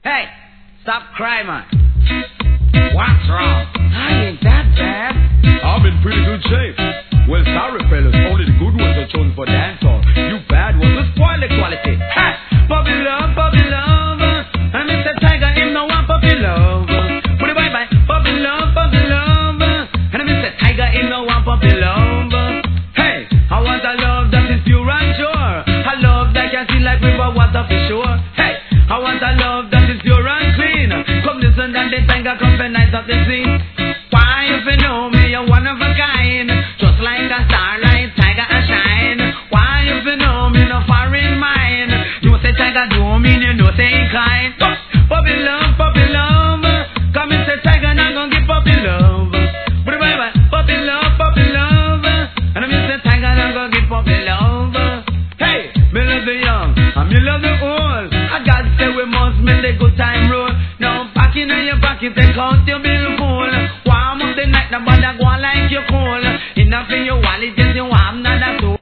Hey, stop crying, man. What's wrong? I ain't that bad. I'm in pretty good shape. Well, sorry, fellas, only the good ones are chosen for dancehall. You bad ones will spoil the quality. Hey, puppy love, I miss the tiger, him no one puppy love. Put it bye, puppy love, and I miss the tiger, him no one puppy love. Hey, I want a love that is pure and sure. A love that can see like river water for sure. Hey, I want a love that is pure and clean. Come listen and the tiger come for nice of the scene. Why if you know me, you're one of a kind. Just like a starlight, tiger and shine. Why if you know me, no foreign mind. You say tiger do mean you know say kind. Puppy love, come and say tiger not gonna give puppy love. But bye, puppy love, and I miss the tiger not gonna give puppy love. Hey, me love the young, and me love the old. I gotta say we must make the good time roll. Now pack in your pocket, take out your bill full. Warm up the night, nobody go like you cool.